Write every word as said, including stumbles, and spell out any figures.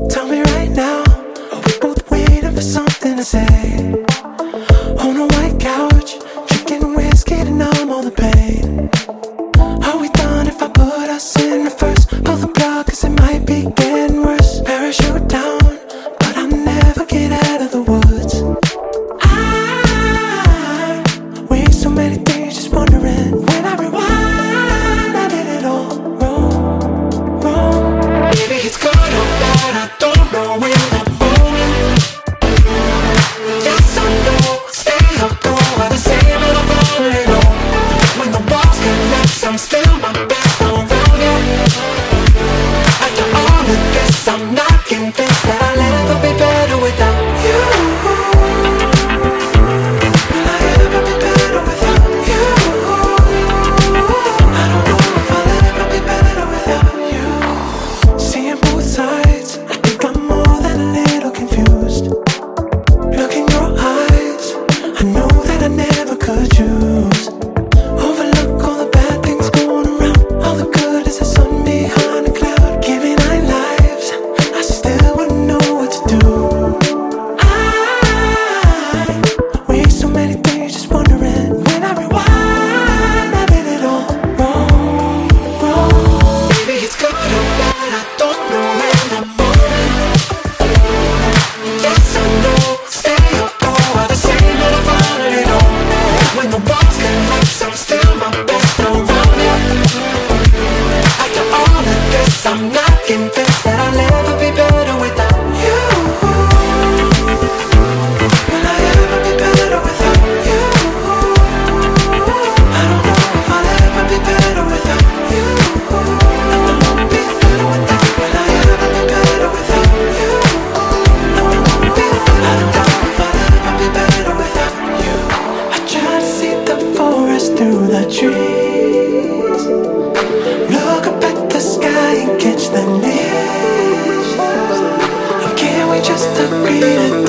Tell me right now, are we both waiting for something to say? On a white couch, drinking whiskey to numb all the pain. Are we done if I put us in reverse? Pull the plug cause it might be getting worse. Parachute down, but I'll never get out of the woods. I waste so many days just wondering. When I rewind, I did it all wrong, wrong. Maybe it's good or bad, I don't know in the moment. Yes, I know, stay or go are the same and I'm falling on. When the walls collapse, I'm still my best around you. After all of this, I'm not convinced that I'll ever be better without you. Will I ever be better without you? I don't know if I'll ever be better without you. Seeing both sides, I think I'm more than a little confused. Look in your eyes, I know that I never could choose. Overlook all the bad things going around. All the good is the sun behind a cloud. Give me nine lives, I still wouldn't know what to do. I waste so many days just wondering. When I rewind, I did it all wrong, wrong. Maybe it's good or bad, I don't know in the moment. Yes, I know, stay or go are the same and I've already known. When the walls collapse, I'm still my best around you. After all of this, I'm not convinced that I'll ever be better without you. Will I ever be better without you? I don't know if I'll ever be better without you. I won't be better without. Will I ever be better without you? I won't be. I don't know if I'll ever be better without you. I try to see the forest through the trees. Look up at the sky and catch the leaves. And can we just agree to